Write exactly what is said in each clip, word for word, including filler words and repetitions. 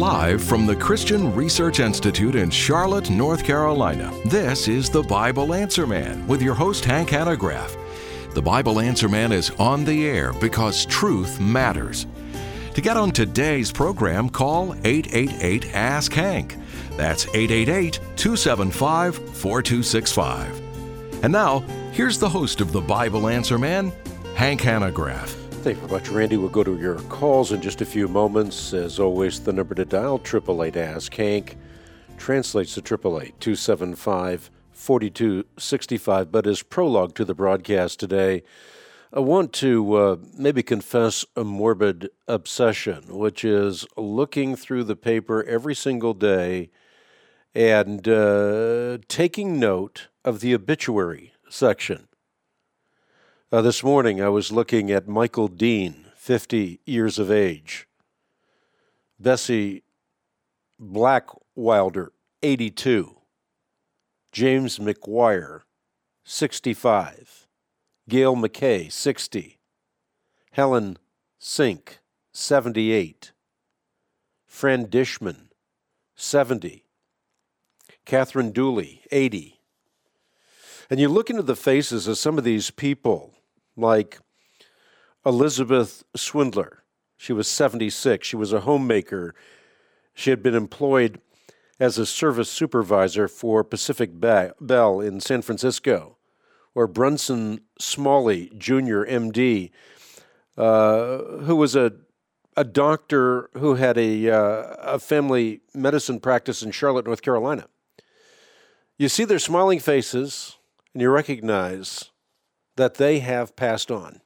Live from the Christian Research Institute in Charlotte, North Carolina, this is the Bible Answer Man with your host, Hank Hanegraaff. The Bible Answer Man is on the air because truth matters. To get on today's program, call eight eight eight, ask Hank. That's eight eight eight, two seven five, four two six five. And now, here's the host of the Bible Answer Man, Hank Hanegraaff. Thank you very much, Randy. We'll go to your calls in just a few moments. As always, the number to dial, eight eight eight, ask Hank, translates to eight eight eight, two seven five, four two six five. But as prologue to the broadcast today, I want to uh, maybe confess a morbid obsession, which is looking through the paper every single day and uh, taking note of the obituary section. Uh, this morning, I was looking at Michael Dean, fifty years of age. Bessie Blackwilder, eighty-two. James McGuire, sixty-five. Gail McKay, sixty. Helen Sink, seventy-eight. Fran Dishman, seventy. Catherine Dooley, eighty. And you look into the faces of some of these people, like Elizabeth Swindler. She was seventy-six. She was a homemaker. She had been employed as a service supervisor for Pacific Bell in San Francisco. Or Brunson Smalley, Junior M D, uh, who was a a doctor who had a, uh, a family medicine practice in Charlotte, North Carolina. You see their smiling faces, and you recognize that they have passed on.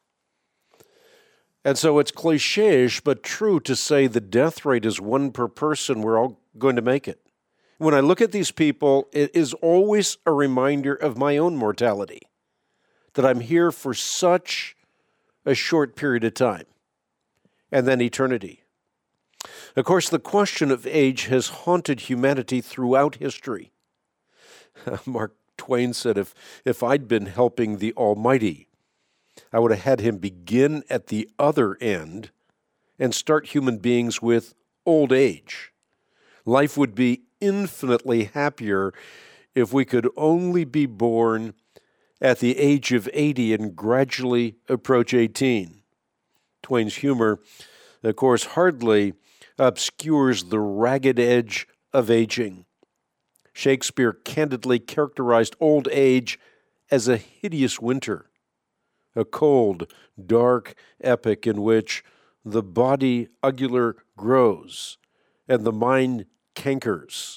And so it's cliche-ish, but true to say the death rate is one per person. We're all going to make it. When I look at these people, it is always a reminder of my own mortality, that I'm here for such a short period of time, and then eternity. Of course, the question of age has haunted humanity throughout history. Mark Twain said, if, if I'd been helping the Almighty, I would have had him begin at the other end and start human beings with old age. Life would be infinitely happier if we could only be born at the age of eighty and gradually approach eighteen. Twain's humor, of course, hardly obscures the ragged edge of aging. Shakespeare candidly characterized old age as a hideous winter, a cold, dark epoch in which the body uggular grows and the mind cankers.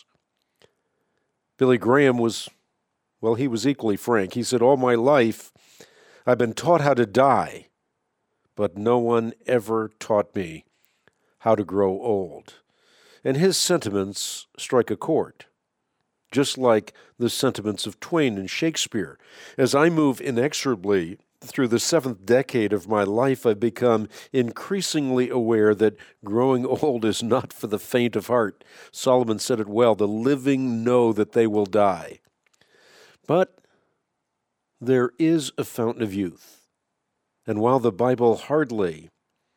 Billy Graham was, well, he was equally frank. He said, all my life I've been taught how to die, but no one ever taught me how to grow old. And his sentiments strike a chord, just like the sentiments of Twain and Shakespeare. As I move inexorably through the seventh decade of my life, I've become increasingly aware that growing old is not for the faint of heart. Solomon said it well, the living know that they will die. But there is a fountain of youth. And while the Bible hardly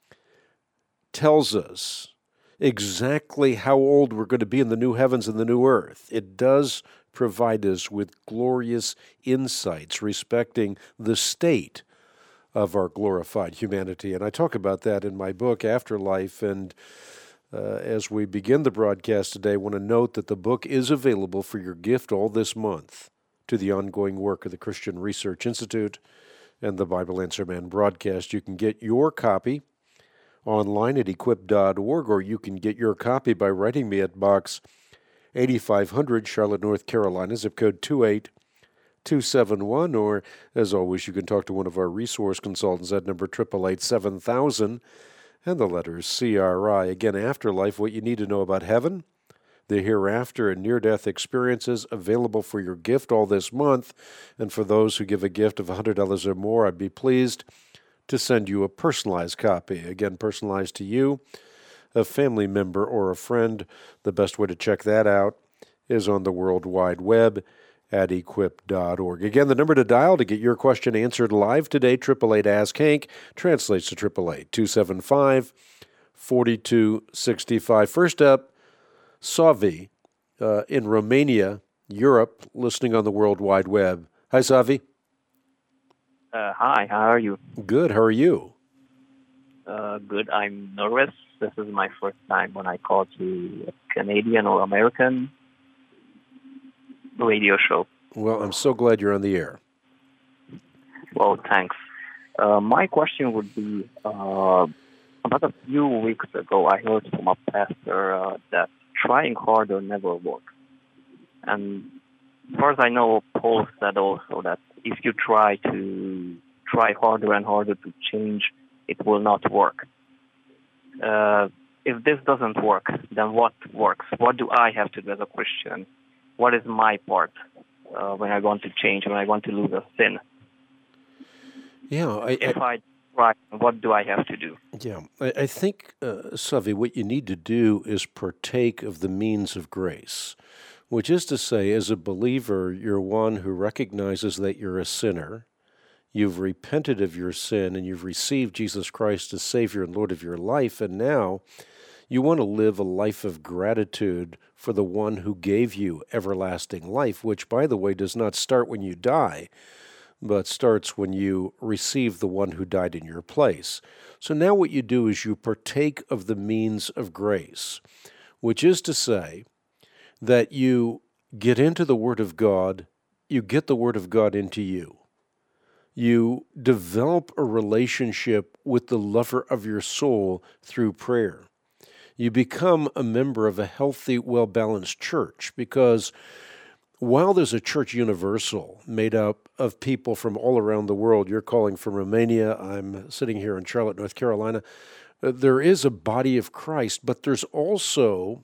tells us exactly how old we're going to be in the new heavens and the new earth, it does provide us with glorious insights respecting the state of our glorified humanity. And I talk about that in my book, Afterlife. And uh, as we begin the broadcast today, I want to note that the book is available for your gift all this month to the ongoing work of the Christian Research Institute and the Bible Answer Man broadcast. You can get your copy online at equip dot org, or you can get your copy by writing me at Box eighty-five hundred, Charlotte, North Carolina, zip code two eight two seven one, or as always, you can talk to one of our resource consultants at number eight eight eight, seven thousand, and the letters C R I. Again, Afterlife, what you need to know about heaven, the hereafter, and near-death experiences, available for your gift all this month. And for those who give a gift of one hundred dollars or more, I'd be pleased to send you a personalized copy. Again, personalized to you, a family member, or a friend. The best way to check that out is on the World Wide Web at equip dot org. Again, the number to dial to get your question answered live today, eight eight eight, ask Hank, translates to eight eight eight, two seven five, forty-two sixty-five. First up, Savi uh, in Romania, Europe, listening on the World Wide Web. Hi, Savi. Uh, hi, how are you? Good. How are you? Uh, good. I'm nervous. This is my first time when I call to a Canadian or American radio show. Well, I'm so glad you're on the air. Well, thanks. Uh, my question would be, uh, about a few weeks ago, I heard from a pastor uh, that trying harder never works. And as far as I know, Paul said also that if you try to try harder and harder to change, it will not work. Uh, if this doesn't work, then what works? What do I have to do as a Christian? What is my part uh, when I want to change, when I want to lose a sin? Yeah, I, if I try, what do I have to do? Yeah, I, I think, uh, Savi, what you need to do is partake of the means of grace, which is to say, as a believer, you're one who recognizes that you're a sinner, you've repented of your sin, and you've received Jesus Christ as Savior and Lord of your life, and now you want to live a life of gratitude for the one who gave you everlasting life, which, by the way, does not start when you die, but starts when you receive the one who died in your place. So now what you do is you partake of the means of grace, which is to say that you get into the Word of God, you get the Word of God into you. You develop a relationship with the lover of your soul through prayer. You become a member of a healthy, well-balanced church, because while there's a church universal made up of people from all around the world, you're calling from Romania, I'm sitting here in Charlotte, North Carolina, there is a body of Christ, but there's also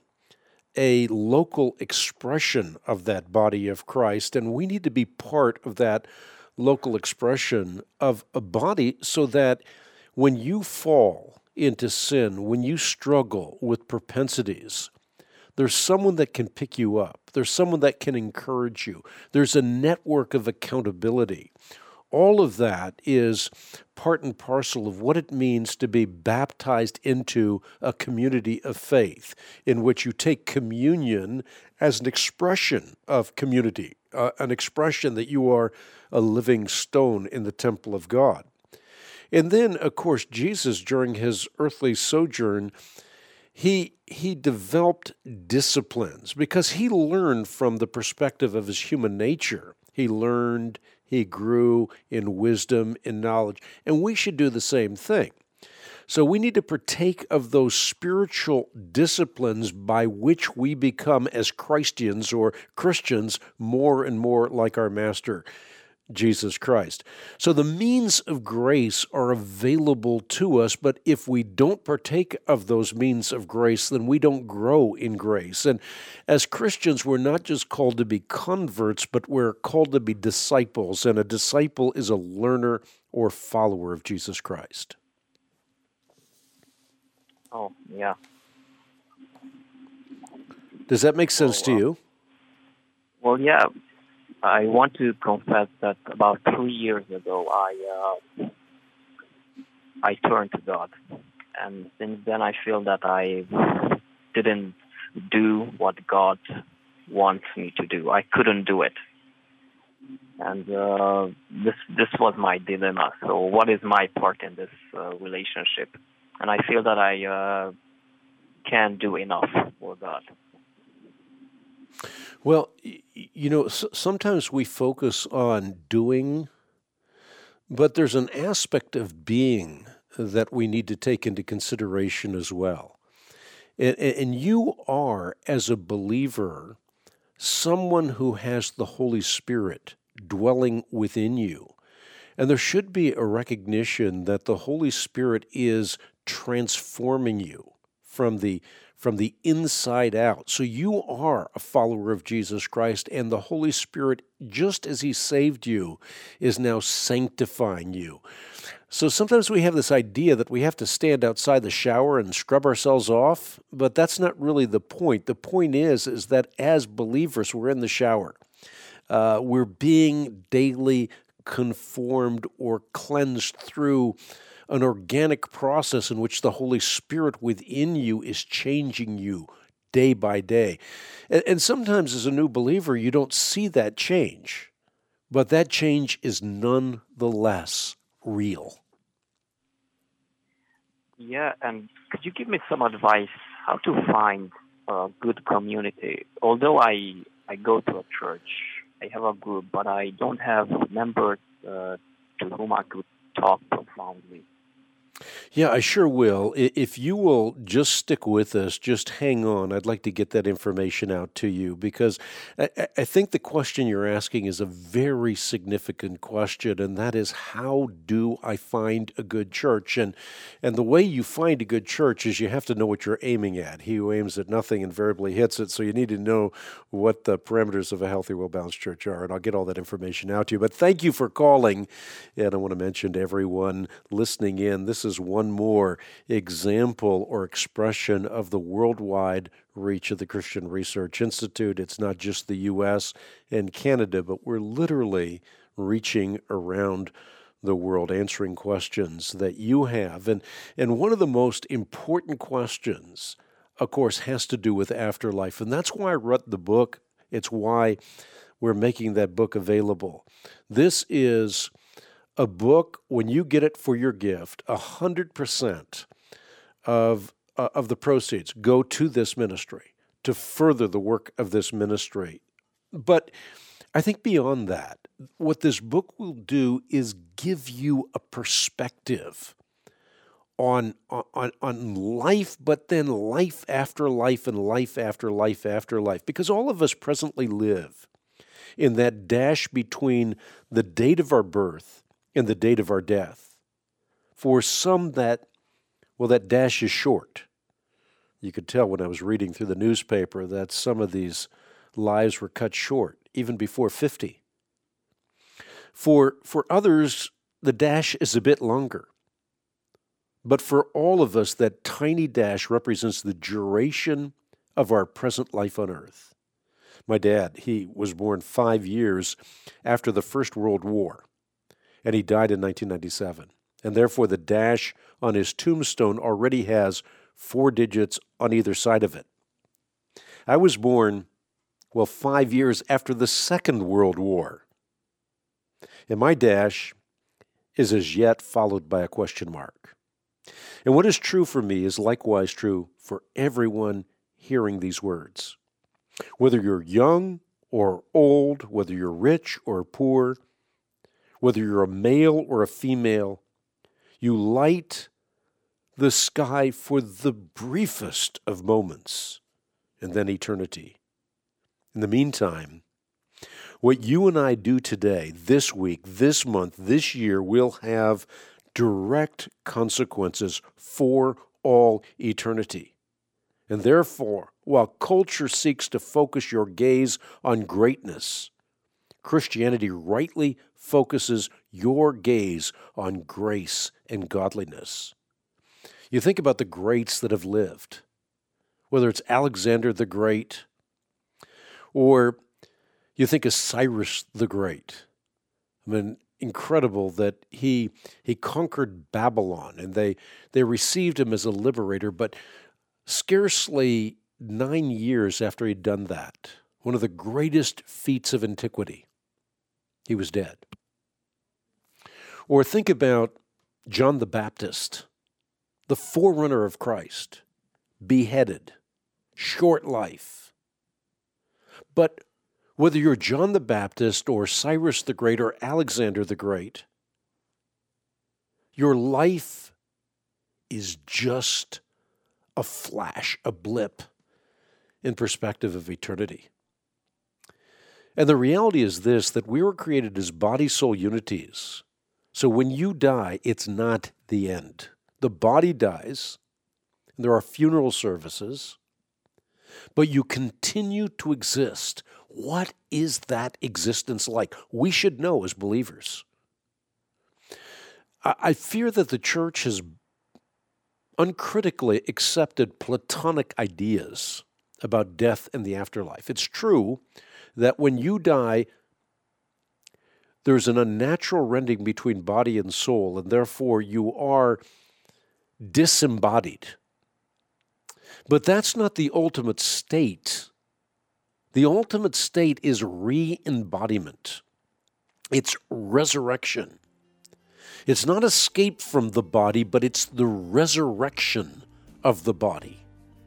a local expression of that body of Christ, and we need to be part of that local expression of a body so that when you fall into sin, when you struggle with propensities, there's someone that can pick you up. There's someone that can encourage you. There's a network of accountability. All of that is part and parcel of what it means to be baptized into a community of faith, in which you take communion as an expression of community, uh, an expression that you are a living stone in the temple of God. And then, of course, Jesus, during his earthly sojourn, He he developed disciplines because he learned from the perspective of his human nature. He learned, he grew in wisdom, in knowledge, and we should do the same thing. So we need to partake of those spiritual disciplines by which we become, as Christians or Christians, more and more like our Master, Jesus Christ. So the means of grace are available to us, but if we don't partake of those means of grace, then we don't grow in grace. And as Christians, we're not just called to be converts, but we're called to be disciples, and a disciple is a learner or follower of Jesus Christ. Oh, yeah. Does that make sense oh, to you? Well, yeah. I want to confess that about three years ago, I uh, I turned to God, and since then I feel that I didn't do what God wants me to do. I couldn't do it, and uh, this this was my dilemma. So, what is my part in this uh, relationship? And I feel that I uh, can't do enough for God. Well, you know, sometimes we focus on doing, but there's an aspect of being that we need to take into consideration as well. And you are, as a believer, someone who has the Holy Spirit dwelling within you. And there should be a recognition that the Holy Spirit is transforming you from the from the inside out. So you are a follower of Jesus Christ, and the Holy Spirit, just as he saved you, is now sanctifying you. So sometimes we have this idea that we have to stand outside the shower and scrub ourselves off, but that's not really the point. The point is, is that as believers, we're in the shower. Uh, we're being daily conformed or cleansed through an organic process in which the Holy Spirit within you is changing you day by day. And, and sometimes as a new believer, you don't see that change, but that change is nonetheless real. Yeah, and could you give me some advice how to find a good community? Although I, I go to a church, I have a group, but I don't have members uh, to whom I could talk profoundly. Yeah, I sure will. I- If you will just stick with us, just hang on. I'd like to get that information out to you because I, I I think the question you're asking is a very significant question, and that is, how do I find a good church? And and the way you find a good church is you have to know what you're aiming at. He who aims at nothing invariably hits it, so you need to know what the parameters of a healthy, well-balanced church are, and I'll get all that information out to you. But thank you for calling, and I want to mention to everyone listening in, this is one more example or expression of the worldwide reach of the Christian Research Institute. It's not just the U S and Canada, but we're literally reaching around the world, answering questions that you have. And, and one of the most important questions, of course, has to do with afterlife. And that's why I wrote the book. It's why we're making that book available. This is a book, when you get it for your gift, one hundred percent of, uh, of the proceeds go to this ministry, to further the work of this ministry. But I think beyond that, what this book will do is give you a perspective on, on, on life, but then life after life and life after life after life. Because all of us presently live in that dash between the date of our birth and the date of our death. For some, that, well, that dash is short. You could tell when I was reading through the newspaper that some of these lives were cut short, even before fifty. For, for others, the dash is a bit longer. But for all of us, that tiny dash represents the duration of our present life on earth. My dad, he was born five years after the First World War, and he died in nineteen ninety-seven. And therefore, the dash on his tombstone already has four digits on either side of it. I was born, well, five years after the Second World War. And my dash is as yet followed by a question mark. And what is true for me is likewise true for everyone hearing these words. Whether you're young or old, whether you're rich or poor, whether you're a male or a female, you light the sky for the briefest of moments and then eternity. In the meantime, what you and I do today, this week, this month, this year, will have direct consequences for all eternity. And therefore, while culture seeks to focus your gaze on greatness, Christianity rightly focuses your gaze on grace and godliness. You think about the greats that have lived, whether it's Alexander the Great, or you think of Cyrus the Great. I mean, incredible that he he conquered Babylon, and they, they received him as a liberator, but scarcely nine years after he'd done that, one of the greatest feats of antiquity, he was dead. Or think about John the Baptist, the forerunner of Christ, beheaded, short life. But whether you're John the Baptist or Cyrus the Great or Alexander the Great, your life is just a flash, a blip in perspective of eternity. And the reality is this, that we were created as body-soul unities. So when you die, it's not the end. The body dies, and there are funeral services, but you continue to exist. What is that existence like? We should know as believers. I fear that the church has uncritically accepted Platonic ideas about death and the afterlife. It's true that when you die, there's an unnatural rending between body and soul, and therefore you are disembodied. But that's not the ultimate state. The ultimate state is re-embodiment. It's resurrection. It's not escape from the body, but it's the resurrection of the body.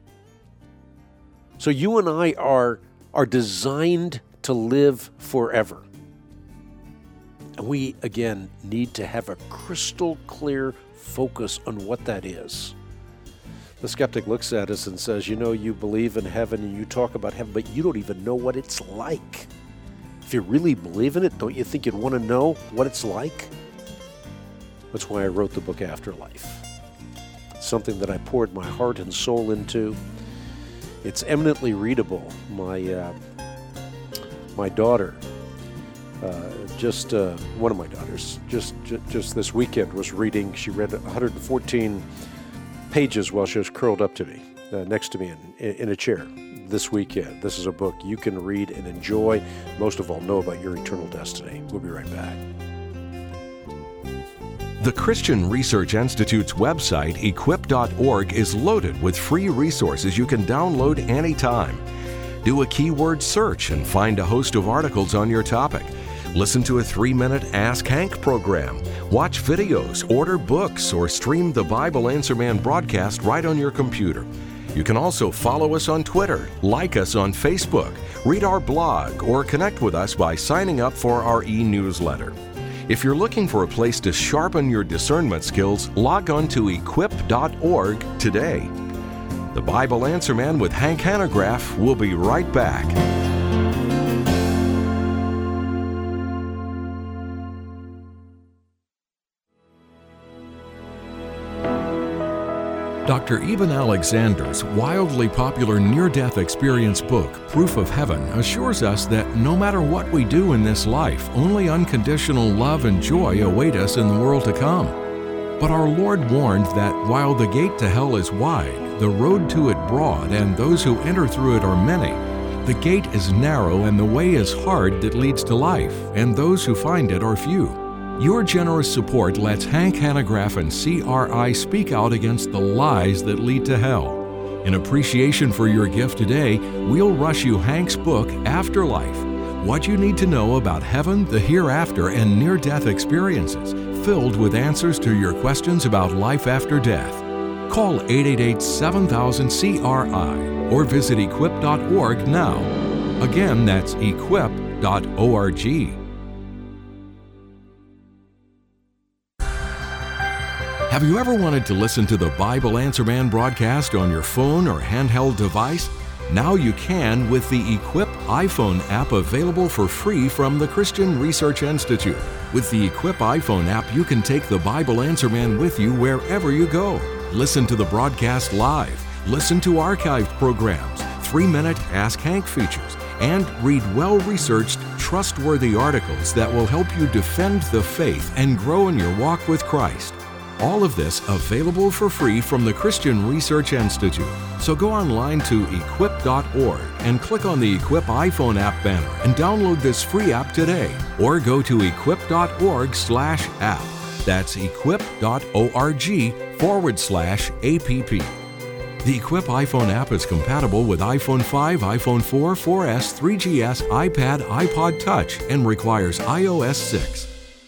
So you and I are, are designed to live forever. And we, again, need to have a crystal clear focus on what that is. The skeptic looks at us and says, you know, you believe in heaven and you talk about heaven, but you don't even know what it's like. If you really believe in it, don't you think you'd want to know what it's like? That's why I wrote the book Afterlife. It's something that I poured my heart and soul into. It's eminently readable. My uh, my daughter, uh, just uh, one of my daughters, just, just just this weekend was reading. She read one hundred fourteen pages while she was curled up to me, uh, next to me in, in a chair this weekend. This is a book you can read and enjoy. Most of all, know about your eternal destiny. We'll be right back. The Christian Research Institute's website, equip dot org, is loaded with free resources you can download anytime. Do a keyword search and find a host of articles on your topic. Listen to a three-minute Ask Hank program. Watch videos, order books, or stream the Bible Answer Man broadcast right on your computer. You can also follow us on Twitter, like us on Facebook, read our blog, or connect with us by signing up for our e-newsletter. If you're looking for a place to sharpen your discernment skills, log on to equip dot org today. The Bible Answer Man with Hank Hanegraaff will be right back. Doctor Eben Alexander's wildly popular near-death experience book, Proof of Heaven, assures us that no matter what we do in this life, only unconditional love and joy await us in the world to come. But our Lord warned that while the gate to hell is wide, the road to it broad, and those who enter through it are many, the gate is narrow and the way is hard that leads to life, and those who find it are few. Your generous support lets Hank Hanegraaff and C R I speak out against the lies that lead to hell. In appreciation for your gift today, we'll rush you Hank's book, Afterlife, What You Need to Know About Heaven, the Hereafter, and Near-Death Experiences, filled with answers to your questions about life after death. Call eight eight eight, seven thousand, C R I or visit equip dot org now. Again, that's equip dot org. Have you ever wanted to listen to the Bible Answer Man broadcast on your phone or handheld device? Now you can with the Equip iPhone app, available for free from the Christian Research Institute. With the Equip iPhone app, you can take the Bible Answer Man with you wherever you go. Listen to the broadcast live, listen to archived programs, three-minute Ask Hank features, and read well-researched, trustworthy articles that will help you defend the faith and grow in your walk with Christ. All of this available for free from the Christian Research Institute. So go online to equip dot org and click on the Equip iPhone app banner and download this free app today. Or go to equip dot org slash app. That's equip dot org forward slash app. The Equip iPhone app is compatible with iPhone five, iPhone four, four S, three G S, iPad, iPod Touch, and requires i O S six.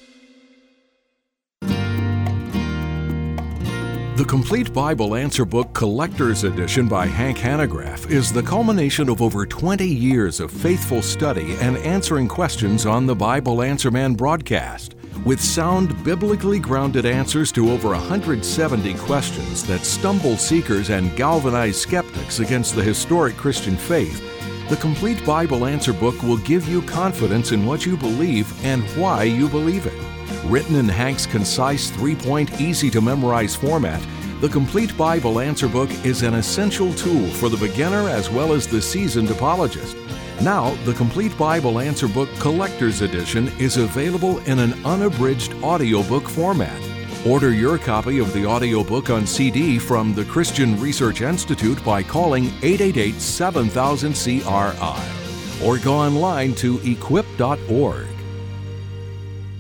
The Complete Bible Answer Book Collector's Edition by Hank Hanegraaff is the culmination of over twenty years of faithful study and answering questions on the Bible Answer Man broadcast. With sound, biblically grounded answers to over one hundred seventy questions that stumble seekers and galvanize skeptics against the historic Christian faith, the Complete Bible Answer Book will give you confidence in what you believe and why you believe it. Written in Hank's concise, three-point, easy-to-memorize format, the Complete Bible Answer Book is an essential tool for the beginner as well as the seasoned apologist. Now, the Complete Bible Answer Book Collector's Edition is available in an unabridged audiobook format. Order your copy of the audiobook on C D from the Christian Research Institute by calling eight eight eight, seven thousand, C R I or go online to equip dot org.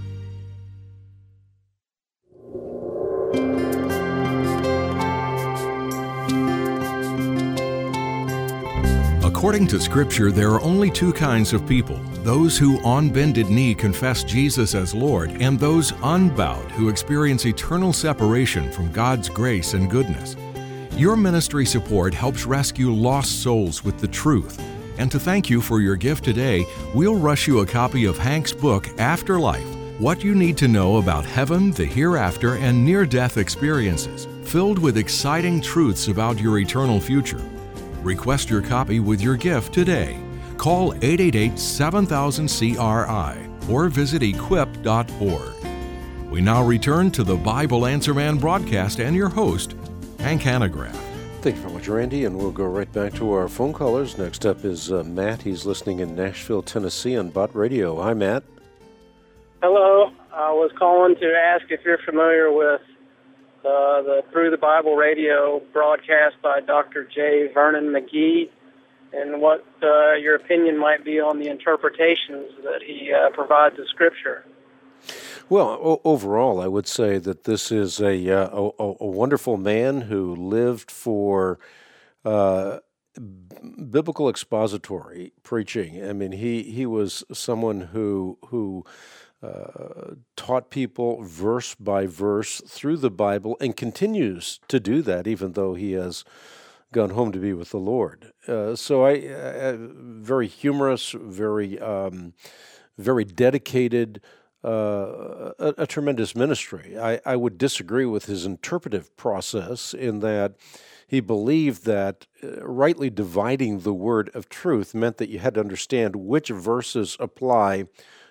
According to Scripture, there are only two kinds of people: those who on bended knee confess Jesus as Lord, and those unbowed who experience eternal separation from God's grace and goodness. Your ministry support helps rescue lost souls with the truth. And to thank you for your gift today, we'll rush you a copy of Hank's book, Afterlife: What You Need to Know About Heaven, the Hereafter, and Near-Death Experiences, filled with exciting truths about your eternal future. Request your copy with your gift today. Call eight eight eight, seven thousand, C R I or visit equip dot org. We now return to the Bible Answer Man broadcast and your host, Hank Hanegraaff. Thank you very much, Randy, and we'll go right back to our phone callers. Next up is uh, Matt. He's listening in Nashville, Tennessee on Bott Radio. Hi, Matt. Hello. I was calling to ask if you're familiar with uh, the Through the Bible radio broadcast by Doctor J. Vernon McGee, and what uh, your opinion might be on the interpretations that he uh, provides of Scripture. Well, o- overall, I would say that this is a, uh, a, a wonderful man who lived for uh, b- biblical expository preaching. I mean, he, he was someone who who uh, taught people verse by verse through the Bible and continues to do that, even though he has gone home to be with the Lord. Uh, so I, uh, very humorous, very um, very dedicated. Uh, a, a tremendous ministry. I, I would disagree with his interpretive process in that he believed that uh, rightly dividing the word of truth meant that you had to understand which verses apply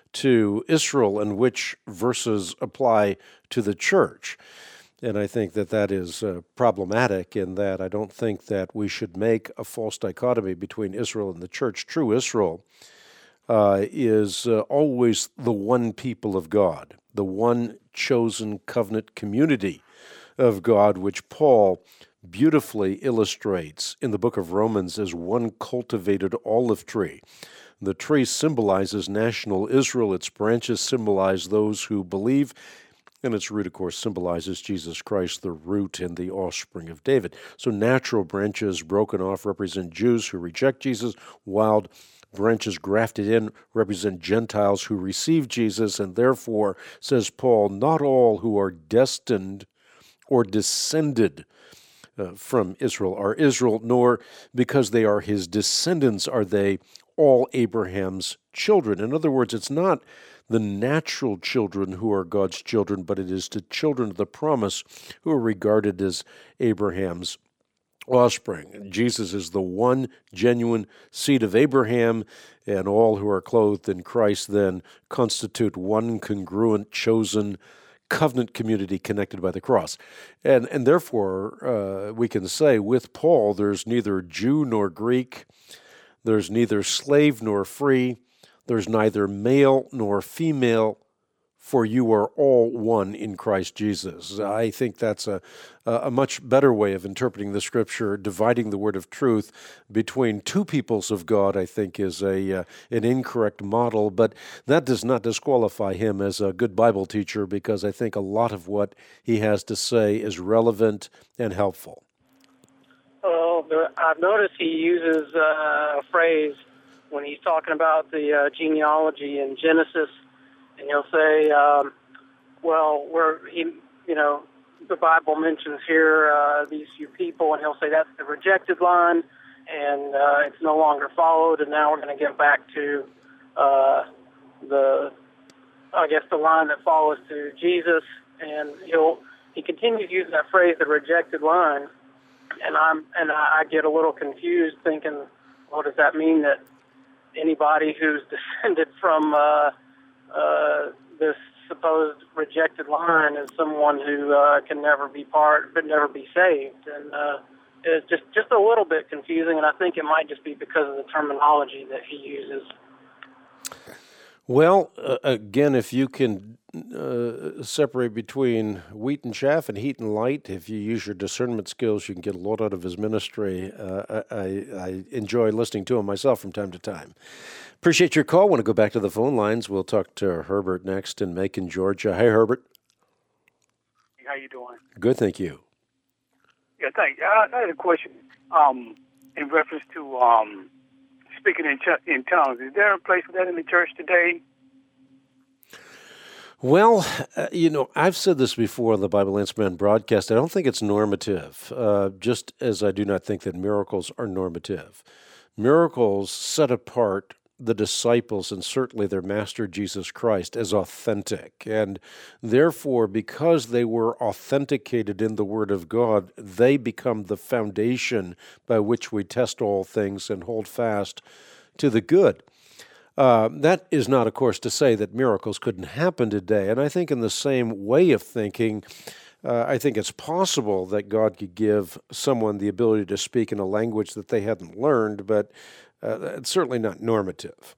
to Israel and which verses apply to the church. And I think that that is uh, problematic in that I don't think that we should make a false dichotomy between Israel and the church. True Israel Uh, is uh, always the one people of God, the one chosen covenant community of God, which Paul beautifully illustrates in the book of Romans as one cultivated olive tree. The tree symbolizes national Israel. Its branches symbolize those who believe, and its root, of course, symbolizes Jesus Christ, the root and the offspring of David. So natural branches broken off represent Jews who reject Jesus, wild branches grafted in represent Gentiles who receive Jesus, and therefore, says Paul, not all who are destined or descended uh, from Israel are Israel, nor because they are his descendants are they all Abraham's children. In other words, it's not the natural children who are God's children, but it is the children of the promise who are regarded as Abraham's offspring. Jesus is the one genuine seed of Abraham, and all who are clothed in Christ then constitute one congruent, chosen covenant community connected by the cross. And and therefore, uh, we can say with Paul, there's neither Jew nor Greek, there's neither slave nor free, there's neither male nor female, for you are all one in Christ Jesus. I think that's a, a much better way of interpreting the Scripture. Dividing the word of truth between two peoples of God, I think, is a uh, an incorrect model, but that does not disqualify him as a good Bible teacher, because I think a lot of what he has to say is relevant and helpful. Well, I've noticed he uses uh, a phrase when he's talking about the uh, genealogy in Genesis. And he'll say, um, well, we're, he, you know, the Bible mentions here uh, these few people, and he'll say that's the rejected line, and uh, it's no longer followed, and now we're going to get back to uh, the, I guess, the line that follows to Jesus. And he'll he continues to use that phrase, the rejected line, and I'm and I get a little confused, thinking, well, does that mean that anybody who's descended from uh, Uh, this supposed rejected line is someone who uh, can never be part, but never be saved, and uh, it's just just a little bit confusing. And I think it might just be because of the terminology that he uses. Well, uh, again, if you can uh, separate between wheat and chaff and heat and light, if you use your discernment skills, you can get a lot out of his ministry. Uh, I, I enjoy listening to him myself from time to time. Appreciate your call. Want to go back to the phone lines. We'll talk to Herbert next in Macon, Georgia. Hey, Herbert. How you doing? Good, thank you. Yeah, thank you. I, I had a question um, in reference to um, speaking in, ch- in tongues. Is there a place for that in the church today? Well, uh, you know, I've said this before on the Bible Answer Man broadcast. I don't think it's normative, uh, just as I do not think that miracles are normative. Miracles set apart the disciples and certainly their master Jesus Christ as authentic. And therefore, because they were authenticated in the Word of God, they become the foundation by which we test all things and hold fast to the good. Uh, that is not, of course, to say that miracles couldn't happen today. And I think in the same way of thinking, uh, I think it's possible that God could give someone the ability to speak in a language that they hadn't learned, but uh, it's certainly not normative.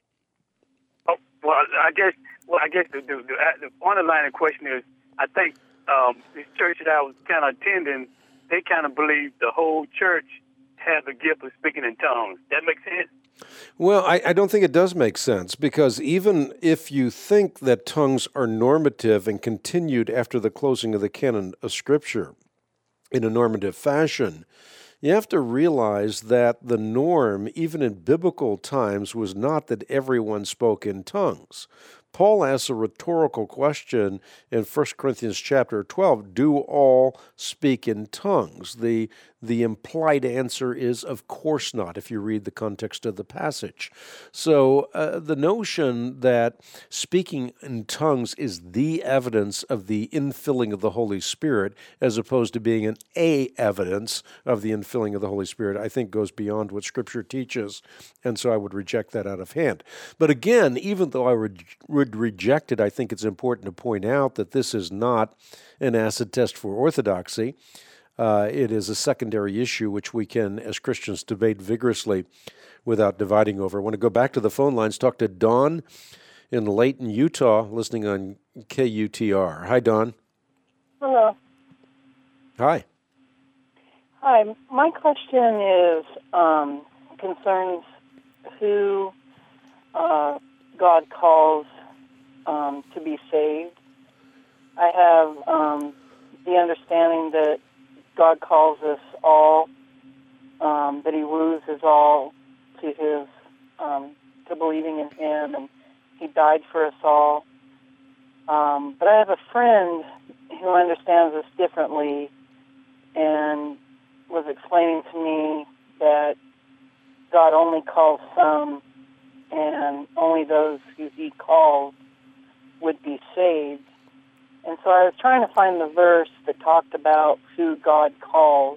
Oh, well, I guess. Well, I guess the, the, the, the underlying question is, I think um, this church that I was kind of attending, they kind of believe the whole church has the gift of speaking in tongues. That makes sense? Well, I, I don't think it does make sense, because even if you think that tongues are normative and continued after the closing of the canon of Scripture in a normative fashion, you have to realize that the norm, even in biblical times, was not that everyone spoke in tongues. Paul asks a rhetorical question in First Corinthians chapter twelve, do all speak in tongues? The, the implied answer is, of course not, if you read the context of the passage. So uh, the notion that speaking in tongues is the evidence of the infilling of the Holy Spirit, as opposed to being an a evidence of the infilling of the Holy Spirit, I think goes beyond what Scripture teaches, and so I would reject that out of hand. But again, even though I would would reject it, I think it's important to point out that this is not an acid test for orthodoxy. Uh, it is a secondary issue which we can, as Christians, debate vigorously without dividing over. I want to go back to the phone lines, talk to Don in Layton, Utah, listening on K U T R. Hi, Don. Hello. Hi. Hi. My question is um, concerns who uh, God calls um, to be saved. I have um, the understanding that God calls us all, um, that He woos us all to His um, to believing in Him, and He died for us all. Um, but I have a friend who understands this differently, and was explaining to me that God only calls some, and only those who He calls would be saved. And so I was trying to find the verse that talked about who God calls,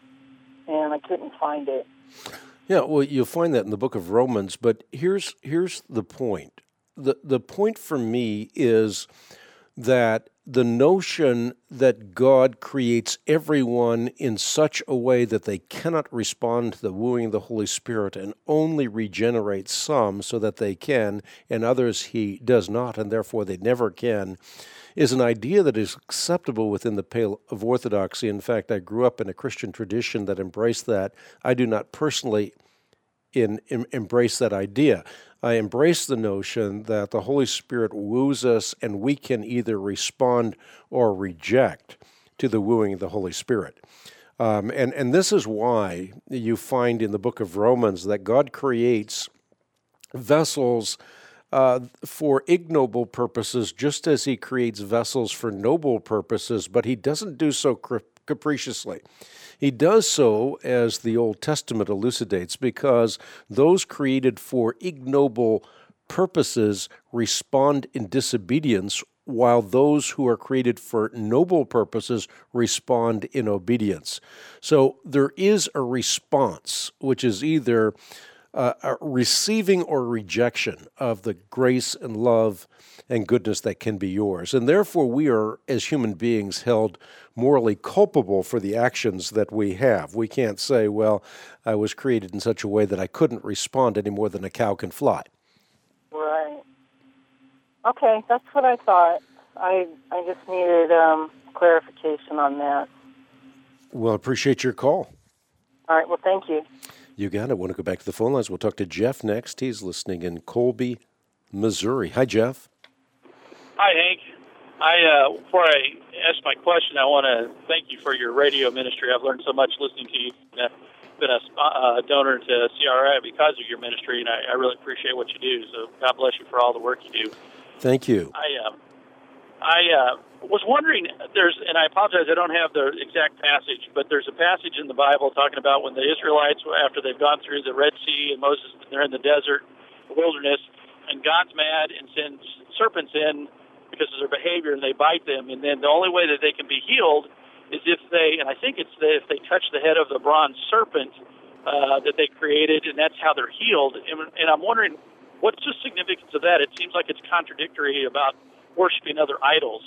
and I couldn't find it. Yeah, well, you'll find that in the book of Romans, but here's here's the point. The the point for me is that the notion that God creates everyone in such a way that they cannot respond to the wooing of the Holy Spirit and only regenerates some so that they can, and others He does not, and therefore they never can, is an idea that is acceptable within the pale of orthodoxy. In fact, I grew up in a Christian tradition that embraced that. I do not personally in, in, embrace that idea. I embrace the notion that the Holy Spirit woos us, and we can either respond or reject to the wooing of the Holy Spirit. Um, and, and this is why you find in the book of Romans that God creates vessels uh, for ignoble purposes, just as He creates vessels for noble purposes, but He doesn't do so capriciously. He does so, as the Old Testament elucidates, because those created for ignoble purposes respond in disobedience, while those who are created for noble purposes respond in obedience. So there is a response, which is either uh, a receiving or rejection of the grace and love and goodness that can be yours. And therefore, we are, as human beings, held morally culpable for the actions that we have. We can't say, well, I was created in such a way that I couldn't respond any more than a cow can fly. Right. Okay, that's what I thought. I I just needed um, clarification on that. Well, I appreciate your call. All right, well, thank you. You got it. I want to go back to the phone lines. We'll talk to Jeff next. He's listening in Colby, Missouri. Hi, Jeff. Hi, Hank. I uh, before I ask my question, I want to thank you for your radio ministry. I've learned so much listening to you. Uh, been a uh, donor to C R I because of your ministry, and I, I really appreciate what you do. So God bless you for all the work you do. Thank you. I uh, I uh, was wondering, there's, and I apologize, I don't have the exact passage, but there's a passage in the Bible talking about when the Israelites, after they've gone through the Red Sea and Moses, they're in the desert, the wilderness, and God's mad and sends serpents in because of their behavior, and they bite them, and then the only way that they can be healed is if they, and I think it's that if they touch the head of the bronze serpent uh, that they created, and that's how they're healed. And, and I'm wondering, what's the significance of that? It seems like it's contradictory about worshiping other idols.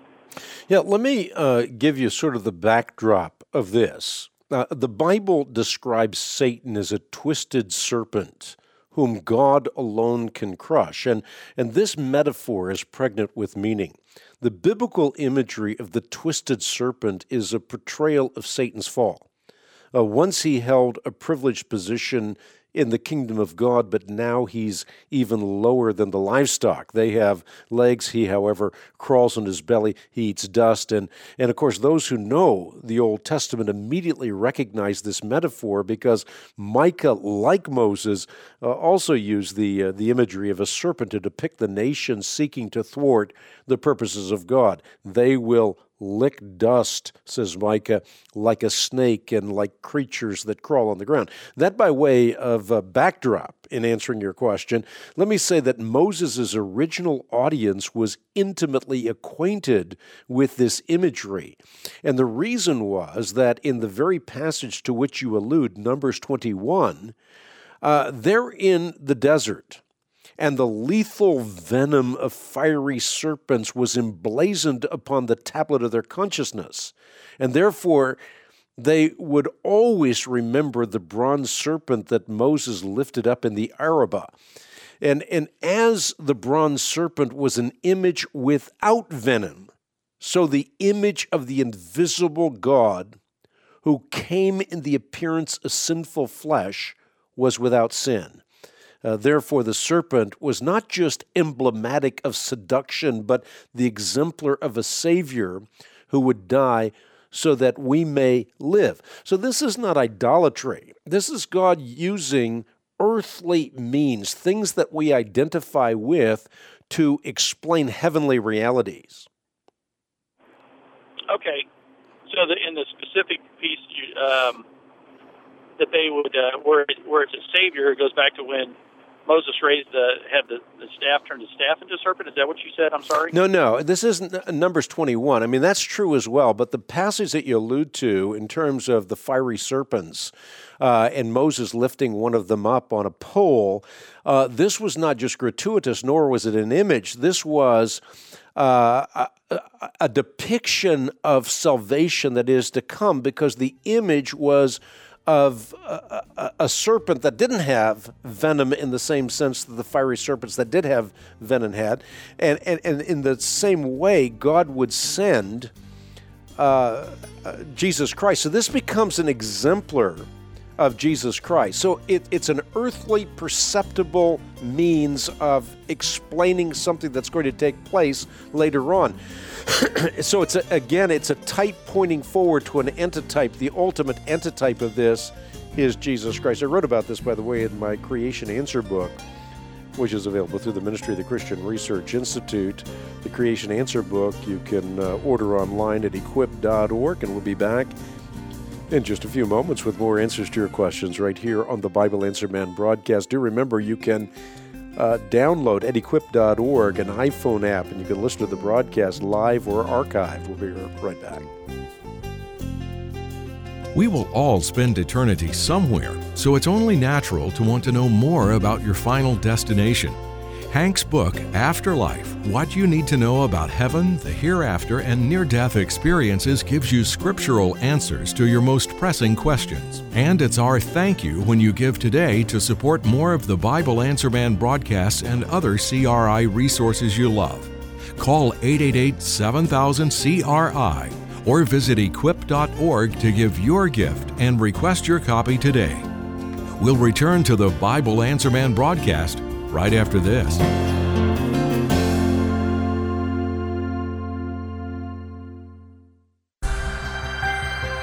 Yeah, let me uh, give you sort of the backdrop of this. Uh, the Bible describes Satan as a twisted serpent whom God alone can crush. And, and this metaphor is pregnant with meaning. The biblical imagery of the twisted serpent is a portrayal of Satan's fall. Uh, once he held a privileged position in the kingdom of God, but now he's even lower than the livestock. They have legs. He, however, crawls on his belly. He eats dust. And, and of course, those who know the Old Testament immediately recognize this metaphor because Micah, like Moses, uh, also used the, uh, the imagery of a serpent to depict the nation seeking to thwart the purposes of God. They will lick dust, says Micah, like a snake and like creatures that crawl on the ground. That by way of a backdrop in answering your question, let me say that Moses' original audience was intimately acquainted with this imagery. And the reason was that in the very passage to which you allude, Numbers twenty-one, uh, they're in the desert. And the lethal venom of fiery serpents was emblazoned upon the tablet of their consciousness. And therefore, they would always remember the bronze serpent that Moses lifted up in the Arabah. And, and as the bronze serpent was an image without venom, so the image of the invisible God who came in the appearance of sinful flesh was without sin. Uh, therefore, the serpent was not just emblematic of seduction, but the exemplar of a Savior who would die so that we may live. So this is not idolatry. This is God using earthly means, things that we identify with, to explain heavenly realities. Okay. So the, in the specific piece you, um, that they would, uh, where, where it's a Savior, it goes back to when Moses raised the had the, the staff turned the staff into a serpent. Is that what you said? I'm sorry. No, no. This is Numbers twenty-one. I mean, that's true as well. But the passage that you allude to in terms of the fiery serpents uh, and Moses lifting one of them up on a pole, uh, this was not just gratuitous, nor was it an image. This was uh, a, a depiction of salvation that is to come, because the image was of a, a, a serpent that didn't have venom in the same sense that the fiery serpents that did have venom had. And, and, and in the same way, God would send uh, uh, Jesus Christ. So this becomes an exemplar of Jesus Christ. So it, it's an earthly perceptible means of explaining something that's going to take place later on. So it's a, again, it's a type pointing forward to an antitype. The ultimate antitype of this is Jesus Christ. I wrote about this, by the way, in my Creation Answer book, which is available through the Ministry of the Christian Research Institute. The Creation Answer book you can uh, order online at equip dot org, and we'll be back in just a few moments with more answers to your questions right here on the Bible Answer Man broadcast. Do remember you can uh, download at equip dot org an iPhone app, and you can listen to the broadcast live or archived. We'll be right back. We will all spend eternity somewhere, so it's only natural to want to know more about your final destination. Hank's book, Afterlife, What You Need to Know About Heaven, the Hereafter, and Near-Death Experiences gives you scriptural answers to your most pressing questions. And it's our thank you when you give today to support more of the Bible Answer Man broadcasts and other C R I resources you love. Call eight eight eight, seven thousand, C R I or visit equip dot org to give your gift and request your copy today. We'll return to the Bible Answer Man broadcast right after this.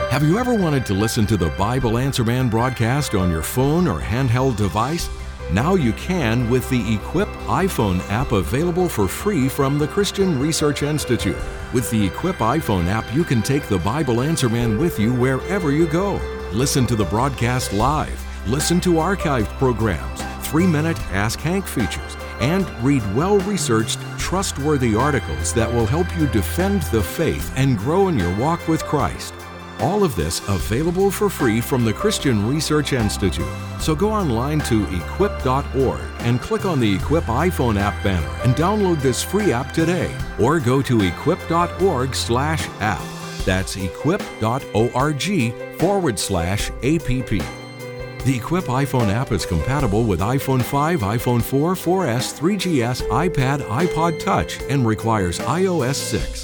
Have you ever wanted to listen to the Bible Answer Man broadcast on your phone or handheld device? Now you can with the Equip iPhone app, available for free from the Christian Research Institute. With the Equip iPhone app, you can take the Bible Answer Man with you wherever you go. Listen to the broadcast live, listen to archived programs, three-minute Ask Hank features, and read well-researched, trustworthy articles that will help you defend the faith and grow in your walk with Christ. All of this available for free from the Christian Research Institute. So go online to equip dot org and click on the Equip iPhone app banner and download this free app today. Or go to equip dot org slash app. That's equip dot org forward slash app. The Equip iPhone app is compatible with iPhone five, iPhone four, four S, three G S, iPad, iPod Touch, and requires i O S six.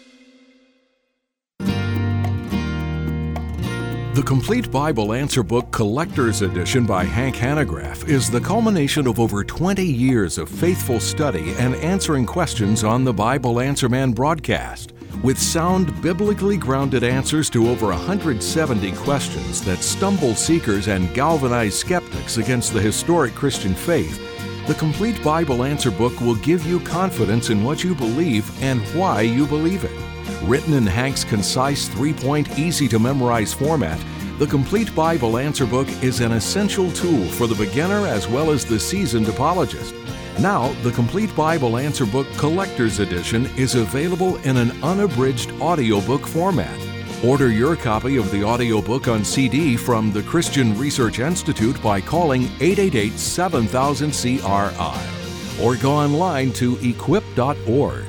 The Complete Bible Answer Book Collector's Edition by Hank Hanegraaff is the culmination of over twenty years of faithful study and answering questions on the Bible Answer Man broadcast. With sound, biblically grounded answers to over one hundred seventy questions that stumble seekers and galvanize skeptics against the historic Christian faith, the Complete Bible Answer Book will give you confidence in what you believe and why you believe it. Written in Hank's concise, three-point, easy-to-memorize format, the Complete Bible Answer Book is an essential tool for the beginner as well as the seasoned apologist. Now, the Complete Bible Answer Book Collector's Edition is available in an unabridged audiobook format. Order your copy of the audiobook on C D from the Christian Research Institute by calling eight eight eight, seven thousand, C R I or go online to equip dot org.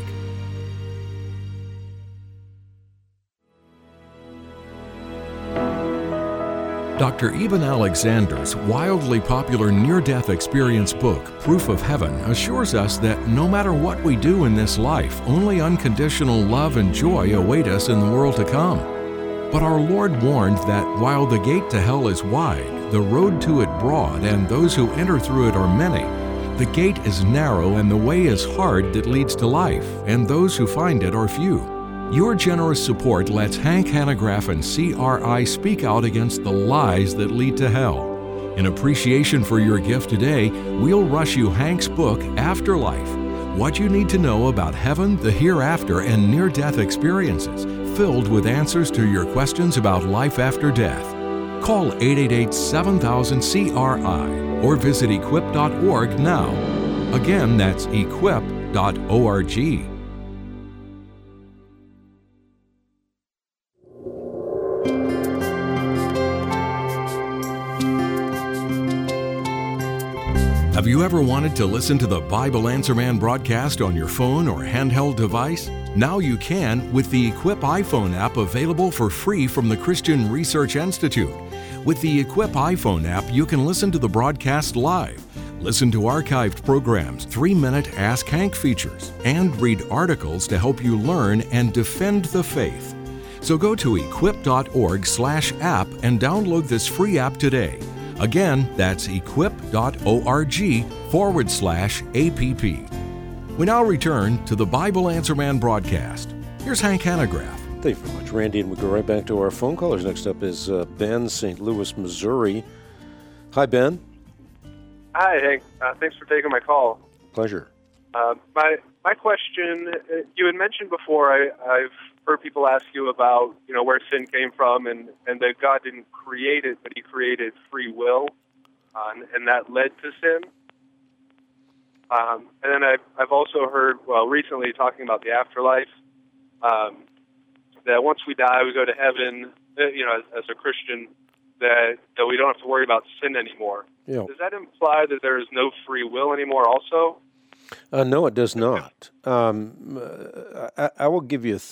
Doctor Eben Alexander's wildly popular near-death experience book, Proof of Heaven, assures us that no matter what we do in this life, only unconditional love and joy await us in the world to come. But our Lord warned that while the gate to hell is wide, the road to it broad, and those who enter through it are many, the gate is narrow and the way is hard that leads to life, and those who find it are few. Your generous support lets Hank Hanegraaff and C R I speak out against the lies that lead to hell. In appreciation for your gift today, we'll rush you Hank's book, Afterlife: What You Need to Know About Heaven, the Hereafter, and Near-Death Experiences, filled with answers to your questions about life after death. Call eight eight eight, seven thousand, C R I or visit equip dot org now. Again, that's equip dot org. Have you ever wanted to listen to the Bible Answer Man broadcast on your phone or handheld device? Now you can with the Equip iPhone app, available for free from the Christian Research Institute. With the Equip iPhone app, you can listen to the broadcast live, listen to archived programs, three-minute Ask Hank features, and read articles to help you learn and defend the faith. So go to equip dot org slash app and download this free app today. Again, that's equip dot org forward slash app. We now return to the Bible Answer Man broadcast. Here's Hank Hanegraaff. Thank you very much, Randy, and we go right back to our phone callers. Next up is uh, Ben, Saint Louis, Missouri. Hi, Ben. Hi, Hank. Uh, thanks for taking my call. Pleasure. Uh, my my question, uh, you had mentioned before, I, I've heard people ask you about, you know, where sin came from, and, and that God didn't create it, but he created free will, uh, and, and that led to sin. Um, and then I've, I've also heard, well, recently talking about the afterlife, um, that once we die, we go to heaven, uh, you know, as, as a Christian, that, that we don't have to worry about sin anymore. Yeah. Does that imply that there is no free will anymore also? Uh, no, it does not. Um, I, I will give you a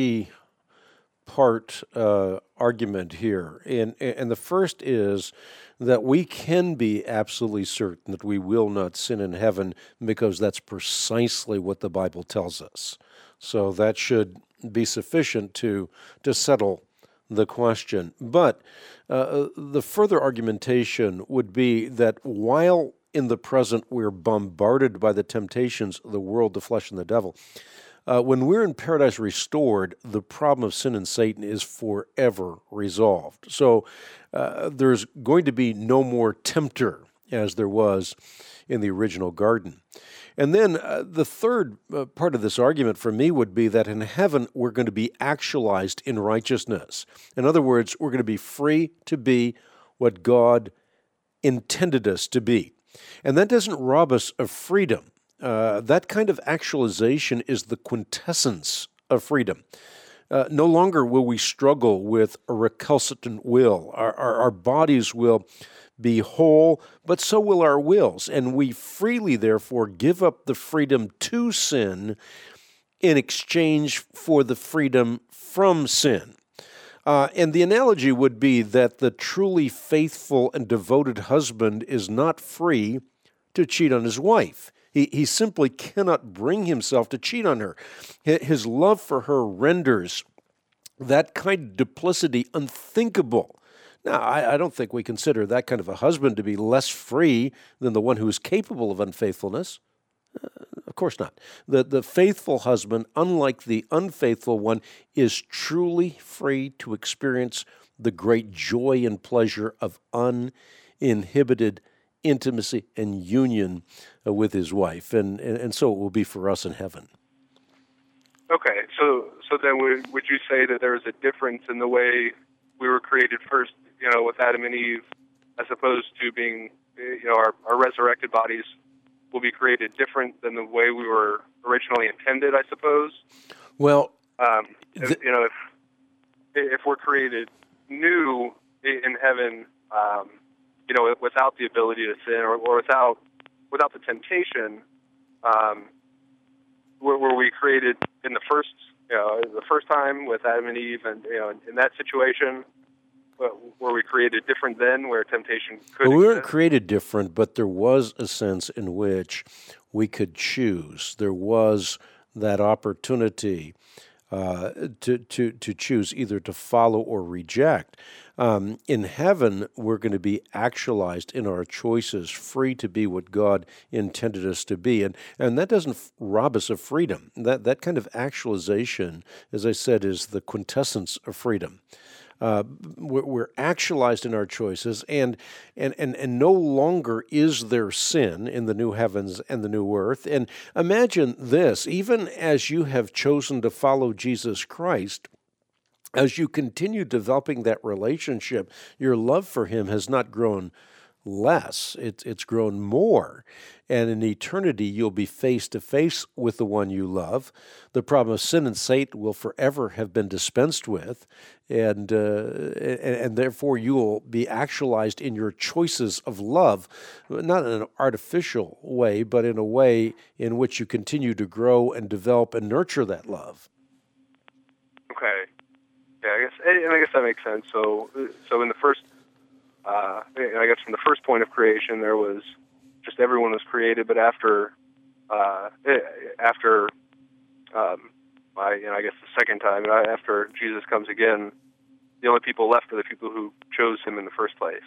three-part uh, argument here. And, and the first is that we can be absolutely certain that we will not sin in heaven, because that's precisely what the Bible tells us. So that should be sufficient to, to settle the question. But uh, the further argumentation would be that while in the present we're bombarded by the temptations of the world, the flesh, and the devil, Uh, when we're in paradise restored, the problem of sin and Satan is forever resolved. So uh, there's going to be no more tempter as there was in the original garden. And then uh, the third uh, part of this argument for me would be that in heaven we're going to be actualized in righteousness. In other words, we're going to be free to be what God intended us to be. And that doesn't rob us of freedom. Uh, that kind of actualization is the quintessence of freedom. Uh, no longer will we struggle with a recalcitrant will. Our, our, our bodies will be whole, but so will our wills. And we freely, therefore, give up the freedom to sin in exchange for the freedom from sin. Uh, and the analogy would be that the truly faithful and devoted husband is not free to cheat on his wife. He, he simply cannot bring himself to cheat on her. His love for her renders that kind of duplicity unthinkable. Now, I, I don't think we consider that kind of a husband to be less free than the one who is capable of unfaithfulness. Uh, of course not. The, the faithful husband, unlike the unfaithful one, is truly free to experience the great joy and pleasure of uninhibited intimacy and union uh, with his wife. And, and, and so it will be for us in heaven. Okay, so so then would, would you say that there is a difference in the way we were created first, you know, with Adam and Eve, as opposed to being, you know, our, our resurrected bodies will be created different than the way we were originally intended, I suppose? Well, um, th- you know, if if we're created new in heaven, um, you know, without the ability to sin or, or without without the temptation, um, were, were we created in the first, you know, the first time with Adam and Eve, and you know, in, in that situation? Were we created different then, where temptation could well, we weren't exist? created different, but there was a sense in which we could choose. There was that opportunity uh, to, to, to choose either to follow or reject. Um, in heaven, we're going to be actualized in our choices, free to be what God intended us to be. And, and that doesn't f- rob us of freedom. That, that kind of actualization, as I said, is the quintessence of freedom. Uh, we're actualized in our choices, and, and and and no longer is there sin in the new heavens and the new earth. And imagine this, even as you have chosen to follow Jesus Christ, as you continue developing that relationship, your love for him has not grown less, it's, it's grown more. And in eternity, you'll be face to face with the one you love. The problem of sin and Satan will forever have been dispensed with, and, uh, and, and therefore you will be actualized in your choices of love, not in an artificial way, but in a way in which you continue to grow and develop and nurture that love. Okay. Yeah, I guess, and I guess that makes sense. So, so in the first, uh, I guess from the first point of creation, there was just everyone was created, but after, uh, after, um, I, you know, I guess the second time, after Jesus comes again, the only people left are the people who chose him in the first place.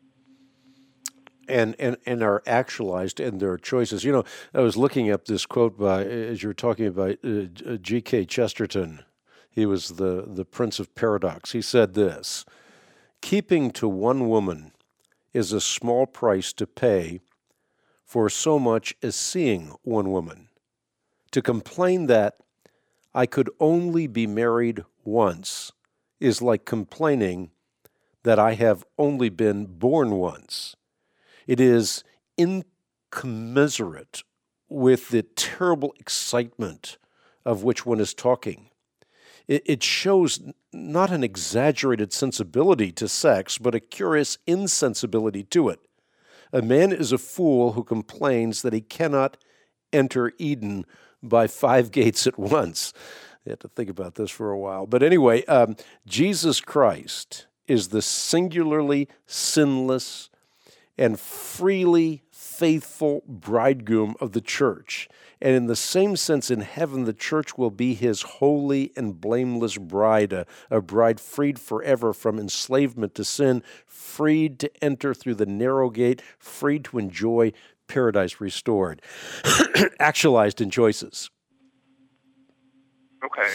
And, and and are actualized in their choices. You know, I was looking up this quote by, as you were talking about, uh, G K Chesterton. He was the, the Prince of Paradox. He said this: keeping to one woman is a small price to pay for so much as seeing one woman. To complain that I could only be married once is like complaining that I have only been born once. It is incommensurate with the terrible excitement of which one is talking. It, it shows not an exaggerated sensibility to sex, but a curious insensibility to it. A man is a fool who complains that he cannot enter Eden by five gates at once. You have to think about this for a while. But anyway, um, Jesus Christ is the singularly sinless and freely faithful bridegroom of the church. And in the same sense, in heaven, the church will be his holy and blameless bride, a, a bride freed forever from enslavement to sin, freed to enter through the narrow gate, freed to enjoy paradise restored, actualized in choices. Okay.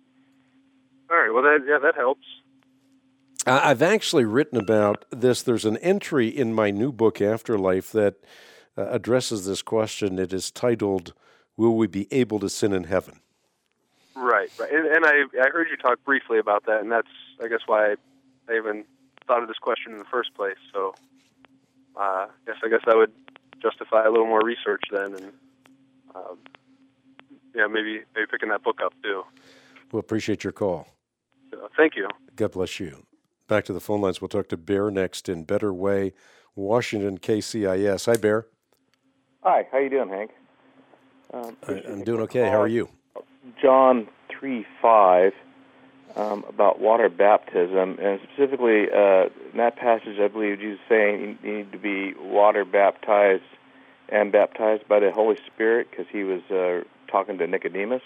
All right. Well, that yeah, that helps. I've actually written about this. There's an entry in my new book, Afterlife, that uh, addresses this question. It is titled, "Will We Be Able to Sin in Heaven?" Right, right. And, and I, I heard you talk briefly about that, and that's, I guess, why I, I even thought of this question in the first place. So, uh, yes, I guess that would justify a little more research then, and um, yeah, maybe maybe picking that book up too. Well, appreciate your call. So, thank you. God bless you. Back to the phone lines. We'll talk to Bear next in Better Way, Washington, K C I S. Hi, Bear. Hi. How you doing, Hank? Um, I, I'm doing okay. How are you? John three five um, about water baptism, and specifically uh, in that passage, I believe Jesus is saying you need to be water baptized and baptized by the Holy Spirit, because he was uh, talking to Nicodemus.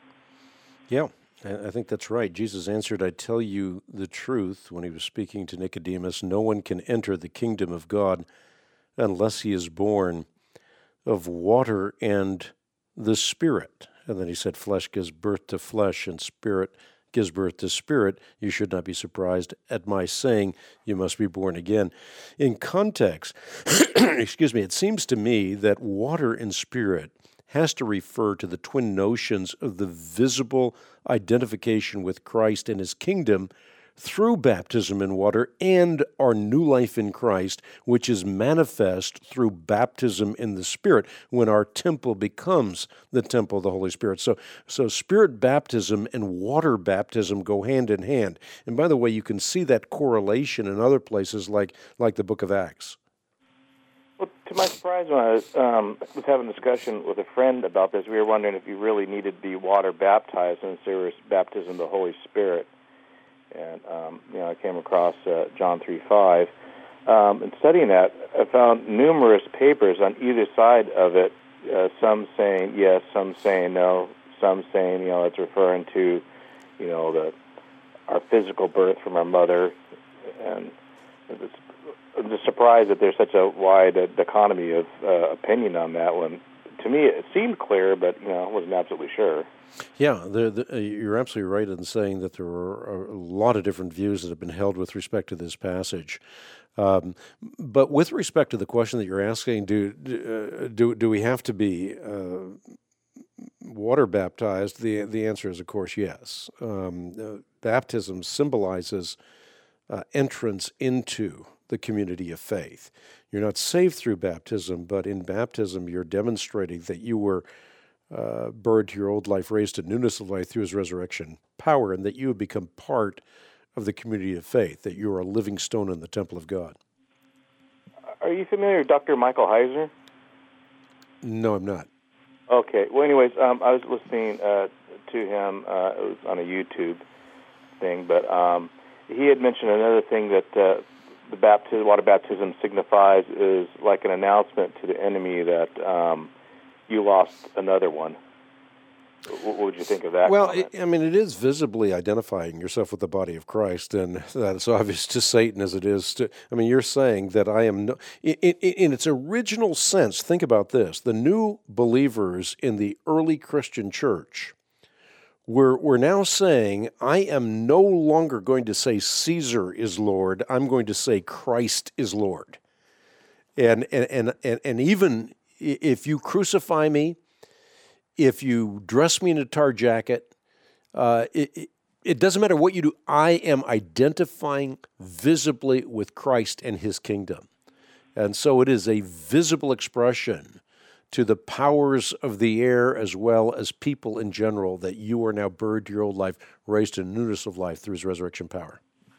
Yeah. I think that's right. Jesus answered, "I tell you the truth," when he was speaking to Nicodemus. "No one can enter the kingdom of God unless he is born of water and the Spirit." And then he said, "Flesh gives birth to flesh, and spirit gives birth to spirit. You should not be surprised at my saying, you must be born again." In context, excuse me, it seems to me that water and spirit has to refer to the twin notions of the visible identification with Christ and his kingdom through baptism in water and our new life in Christ, which is manifest through baptism in the Spirit when our temple becomes the temple of the Holy Spirit. So, so Spirit baptism and water baptism go hand in hand. And by the way, you can see that correlation in other places like, like the book of Acts. Well, to my surprise, when I was, um, was having a discussion with a friend about this, we were wondering if you really needed to be water baptized since there was baptism of the Holy Spirit. And, um, you know, I came across uh, John three five. Um, in studying that, I found numerous papers on either side of it, uh, some saying yes, some saying no, some saying, you know, it's referring to, you know, the our physical birth from our mother. And it's, I'm just surprised that there's such a wide uh, dichotomy of uh, opinion on that one. To me, it seemed clear, but, you know, I wasn't absolutely sure. Yeah, the, the, you're absolutely right in saying that there are a lot of different views that have been held with respect to this passage. Um, but with respect to the question that you're asking, do uh, do do we have to be uh, water baptized? The the answer is, of course, yes. Um, uh, baptism symbolizes uh, entrance into the community of faith. You're not saved through baptism, but in baptism you're demonstrating that you were uh, buried to your old life, raised to newness of life through his resurrection power, and that you have become part of the community of faith, that you are a living stone in the temple of God. Are you familiar with Doctor Michael Heiser? No, I'm not. Okay. Well, anyways, um, I was listening uh, to him. Uh, it was on a YouTube thing, but um, he had mentioned another thing that uh, the baptism, water baptism signifies is like an announcement to the enemy that um, you lost another one. What would you think of that? Well, it, I mean, it is visibly identifying yourself with the body of Christ, and that's obvious to Satan as it is to. I mean, you're saying that I am no, in, in, in its original sense. Think about this: the new believers in the early Christian church were were now saying, "I am no longer going to say Caesar is Lord. I'm going to say Christ is Lord." And and and and, and even if you crucify me, if you dress me in a tar jacket, uh, it, it, it doesn't matter what you do. I am identifying visibly with Christ and his kingdom. And so it is a visible expression to the powers of the air as well as people in general that you are now buried to your old life, raised to newness of life through his resurrection power.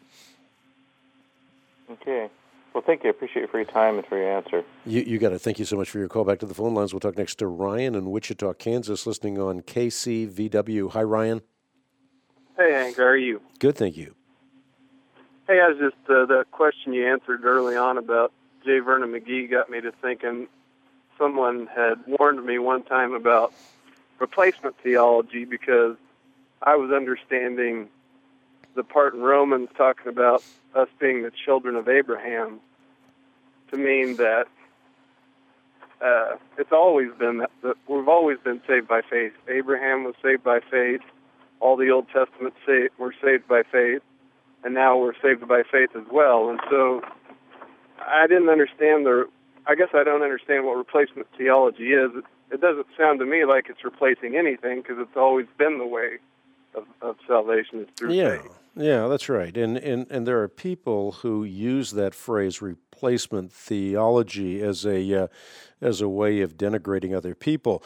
Okay. Well, thank you. I appreciate you for your time and for your answer. You, you got it. Thank you so much for your call. Back to the phone lines. We'll talk next to Ryan in Wichita, Kansas, listening on K C V W. Hi, Ryan. Hey, Hank. How are you? Good, thank you. Hey, I was just, uh, the question you answered early on about J. Vernon McGee got me to thinking someone had warned me one time about replacement theology because I was understanding the part in Romans talking about us being the children of Abraham to mean that uh, it's always been that, that we've always been saved by faith. Abraham was saved by faith. all the Old Testament say we're saved by faith, and now we're saved by faith as well. And so I didn't understand the, I guess I don't understand what replacement theology is. It, it doesn't sound to me like it's replacing anything, because it's always been the way of, of salvation is through yeah. faith. Yeah, that's right. And, and and there are people who use that phrase replacement theology as a uh, as a way of denigrating other people.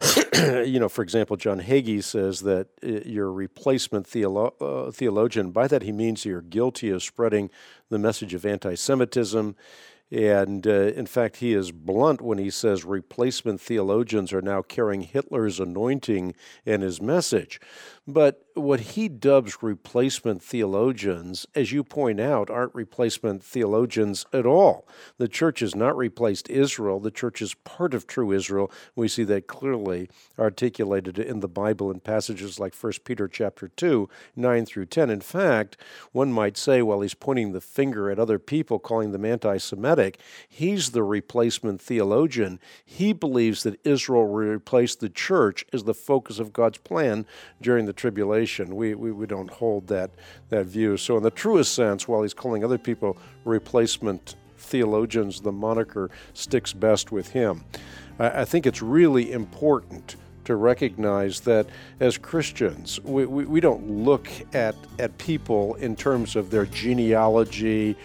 You know, for example, John Hagee says that uh, you're a replacement theolo- uh, theologian. By that he means you're guilty of spreading the message of anti-Semitism. And uh, in fact, he is blunt when he says replacement theologians are now carrying Hitler's anointing and his message. But what he dubs replacement theologians, as you point out, aren't replacement theologians at all. The church has not replaced Israel. The church is part of true Israel. We see that clearly articulated in the Bible in passages like First Peter chapter two, nine through ten. In fact, one might say, while he's pointing the finger at other people, calling them anti-Semitic, he's the replacement theologian. He believes that Israel will replace the church as the focus of God's plan during the tribulation. We, we we don't hold that that view. So in the truest sense, while he's calling other people replacement theologians, the moniker sticks best with him. I, I think it's really important to recognize that as Christians, we, we, we don't look at, at people in terms of their genealogy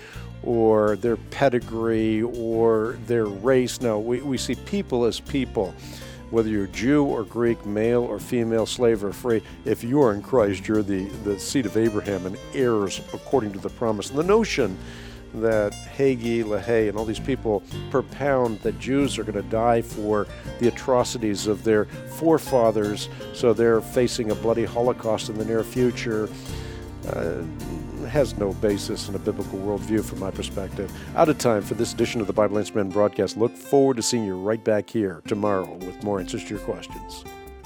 or their pedigree or their race. No, we, we see people as people. Whether you're Jew or Greek, male or female, slave or free, if you are in Christ, you're the, the seed of Abraham and heirs according to the promise. And the notion that Hagee, LaHaye, and all these people propound that Jews are going to die for the atrocities of their forefathers, so they're facing a bloody Holocaust in the near future, uh, has no basis in a biblical worldview from my perspective. Out of time for this edition of the Bible Answer Man broadcast. Look forward to seeing you right back here tomorrow with more answers to your questions.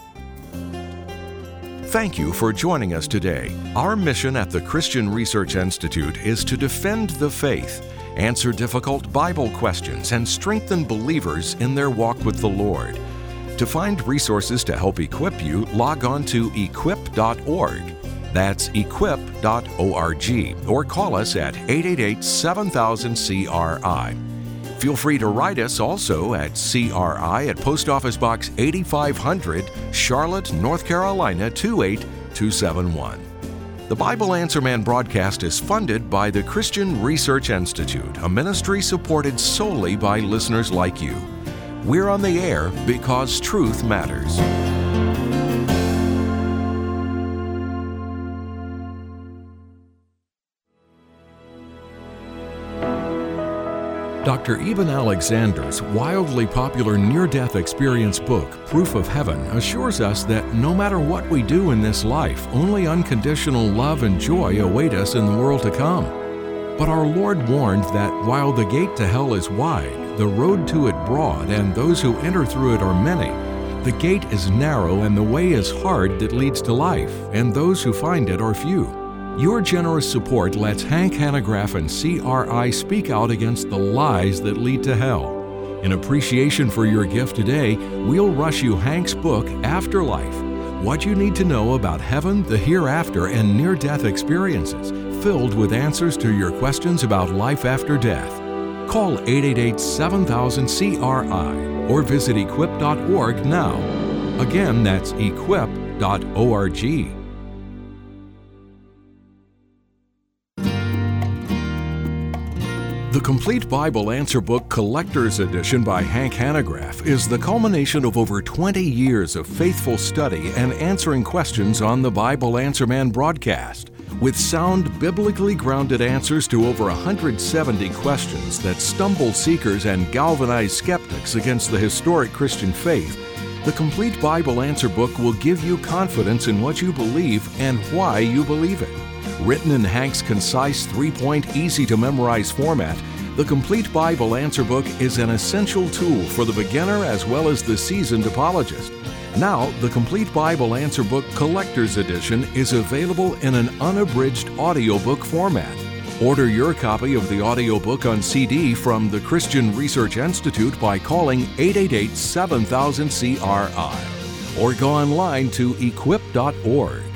Thank you for joining us today. Our mission at the Christian Research Institute is to defend the faith, answer difficult Bible questions, and strengthen believers in their walk with the Lord. To find resources to help equip you, log on to equip dot org. That's equip dot org, or call us at eight eight eight, seven thousand, C R I. Feel free to write us also at C R I at Post Office Box eighty-five hundred, Charlotte, North Carolina two eight two seven one. The Bible Answer Man broadcast is funded by the Christian Research Institute, a ministry supported solely by listeners like you. We're on the air because truth matters. Doctor Eben Alexander's wildly popular near-death experience book, Proof of Heaven, assures us that no matter what we do in this life, only unconditional love and joy await us in the world to come. But our Lord warned that while the gate to hell is wide, the road to it broad, and those who enter through it are many, the gate is narrow and the way is hard that leads to life, and those who find it are few. Your generous support lets Hank Hanegraaff and C R I speak out against the lies that lead to hell. In appreciation for your gift today, we'll rush you Hank's book, Afterlife, What You Need to Know About Heaven, the Hereafter, and Near-Death Experiences, filled with answers to your questions about life after death. Call eight eight eight, seven thousand, C R I or visit equip dot org now. Again, that's equip dot org. The Complete Bible Answer Book Collector's Edition by Hank Hanegraaff is the culmination of over twenty years of faithful study and answering questions on the Bible Answer Man broadcast. With sound, biblically grounded answers to over one hundred seventy questions that stumble seekers and galvanize skeptics against the historic Christian faith, the Complete Bible Answer Book will give you confidence in what you believe and why you believe it. Written in Hank's concise, three-point, easy-to-memorize format, the Complete Bible Answer Book is an essential tool for the beginner as well as the seasoned apologist. Now, the Complete Bible Answer Book Collector's Edition is available in an unabridged audiobook format. Order your copy of the audiobook on C D from the Christian Research Institute by calling eight eight eight, seven thousand, C R I or go online to equip dot org.